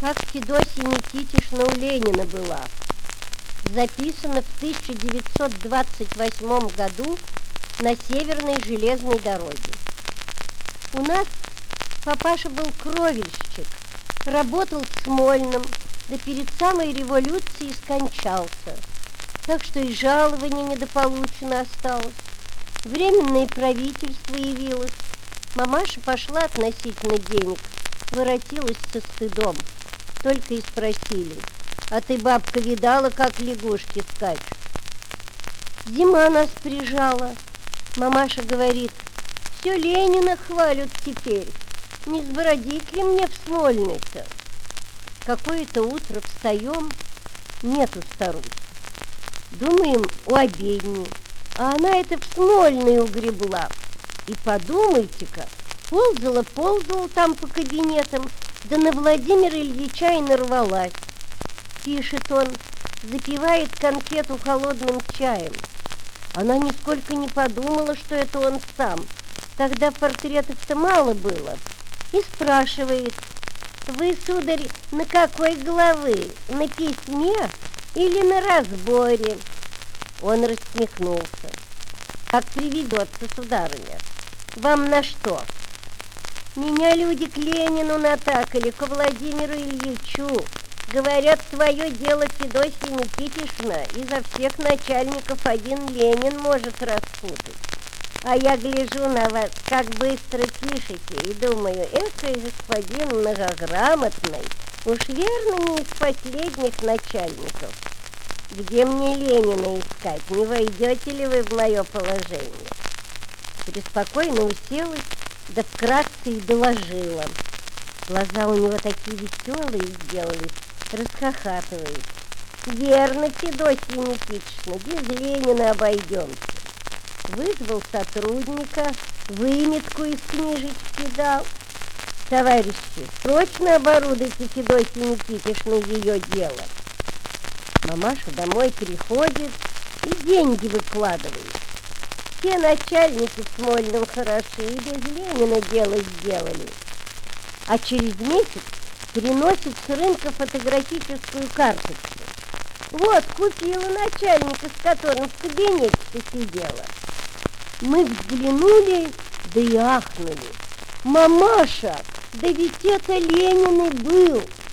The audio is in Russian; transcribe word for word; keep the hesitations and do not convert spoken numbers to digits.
как Федосья Никитишна у Ленина была. Записано в тысяча девятьсот двадцать восьмом году на Северной железной дороге. У нас папаша был кровельщик, работал в Смольном, да перед самой революцией скончался, так что и жалование недополучено осталось. Временное правительство явилось. Мамаша пошла относительно денег, воротилась со стыдом. Только и спросили: а ты, бабка, видала, как лягушки скачут? Зима нас прижала. Мамаша говорит: все Ленина хвалят теперь, не сбродить ли мне в Смольный-то? Какое-то утро встаем, нету старухи. Думаем, у обедни, а она это в Смольный угребла. И подумайте-ка, ползала-ползала там по кабинетам, да на Владимира Ильича и нарвалась. Пишет он, запивает конфету холодным чаем. Она нисколько не подумала, что это он сам. Тогда портретов-то мало было. И спрашивает: вы, сударь, на какой главы? На письме или на разборе? Он рассмехнулся. Как приведется, сударыня. Вам на что? Меня люди к Ленину натакали, к Владимиру Ильичу. Говорят, твое дело, Федосья Никитишна, изо всех начальников один Ленин может распутать. А я гляжу на вас, как быстро пишете, и думаю, экой господин многограмотный, уж верно не из последних начальников. Где мне Ленина искать? Не войдете ли вы в мое положение? Преспокойно уселась, да вкратце и доложила. Глаза у него такие веселые сделались, расхохатывает. Верно, Федосья Никитишна, без Ленина обойдемся. Вызвал сотрудника, выметку из книжечки дал. Товарищи, срочно оборудуйте Федосью Никитишну ее дело. Мамаша домой приходит и деньги выкладывает. Все начальники в Смольном хороши, и без Ленина дело сделали. А через месяц приносит с рынка фотографическую карточку. Вот, купила начальника, с которым в кабинете сидела. Мы взглянули, да и ахнули. Мамаша, да ведь это Ленин и был.